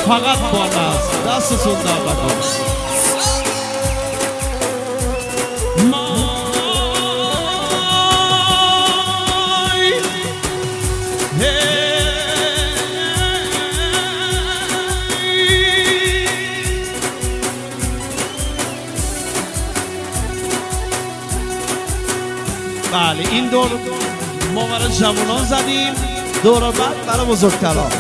فقط بالاست. دستتون در نکنه. بله این دور ما برای جوانان زدیم، دور بعد برای بزرگتران.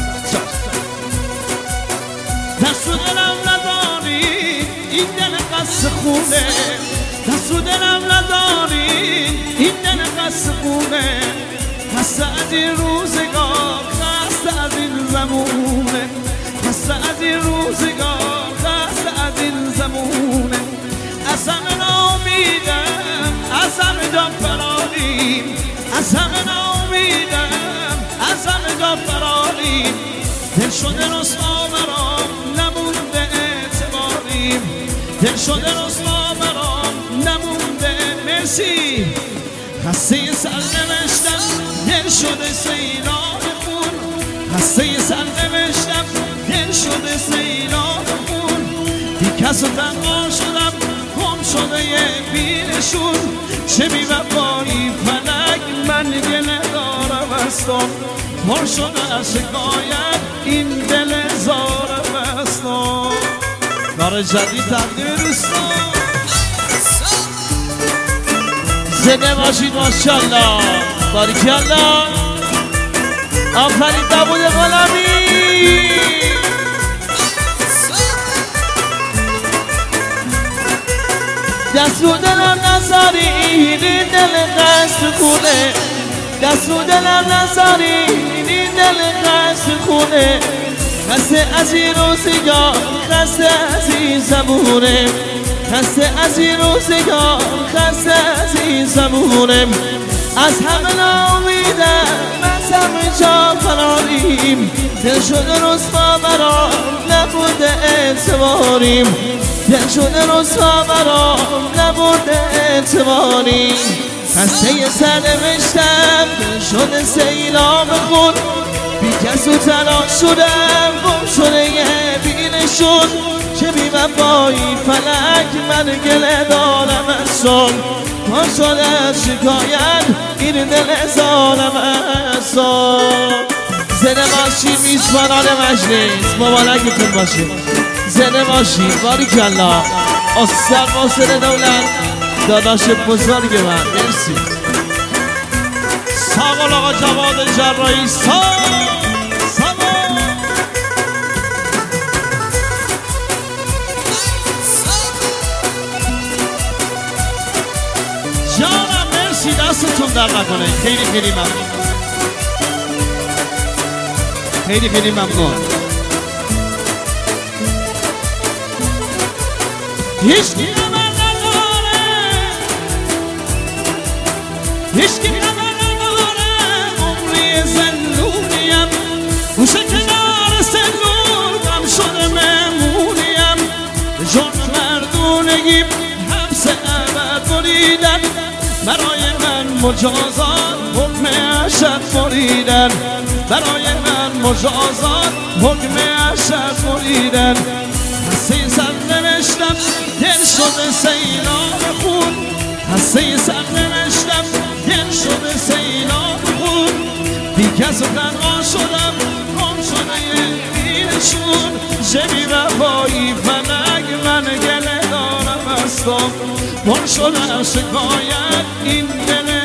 دست رو دلم نداری این دل قصد خونه، دست رو دلم نداری این دل قصد خونه، خسته از این روزگار، خسته از این زمونه، خسته از این روزگار، خسته از این زمونه. از همه نامیدم، از همه جان فراریم، از همه نامیدم، از همه جان فراریم. دل شده رسوا برام نمونده اعتباریم، دل شده رسوا برام نمونده. مرسی. خسته سر نوشتم دل شده سیلاب خون، خسته سر نوشتم دل شده سیلاب خون. بی کس و تنها شدم گم شده یه بیرشون، چه بی وفایی فلک من گله دارم از تو، پر شده از شکایت این دل زارم از تو. کار جدید تقدیم دوستان زنده باشید ماشاءالله. باریکالله. آفرین داوود غلامی. دست رو دلم نذاری این دل قصد خونه، دست رو دلم نذاری این دل قصد خونه. خسته از این روزگار، خسته از این زمونه، خسته از این روزگار، خسته از این زمونه. از همه نامیدم، از همه جا فراریم. دل شده رسوا برام نبوده اعتباریم، دل شده رسوا برام نبوده اعتباریم. خسته سر نوشتم دل شده سیلاب خون، بی کس و تنها شدم گم شده یه بیرشون. چه بی وفایی فلک من گله دارم از تو، پر شده از شکایت این دل ظالم از تو. زنده باشید میزبانان مجلس، مبارکتون باشید. زنده باشید. باریکالله. استاد محسن دولت داداش بزرگ من. مرسی. ساقل آقا جواد جراحی. جانم مرسی. دستتون در نکنه. خیلی خیلی ممنون، خیلی خیلی ممنون. هیچکی خبر نداره، هیچکی خبر نداره عمری زندونیم، گوشه کنار سنون غم شده مهمونیم. جرم مردونگی حبس ابد بریدن، برای من مجازات حکم اشد بریدن، برای من مجازات حکم اشد بریدن. خسته سر نوشتم دل شده سیلاب خون، خسته سر نوشتم دل شده سیلاب خون. بی کس و تنها شدم گم شده یه بیرشون، چه بی وفایی فلک من گله دارم از تو، پر شده از شکایت این دل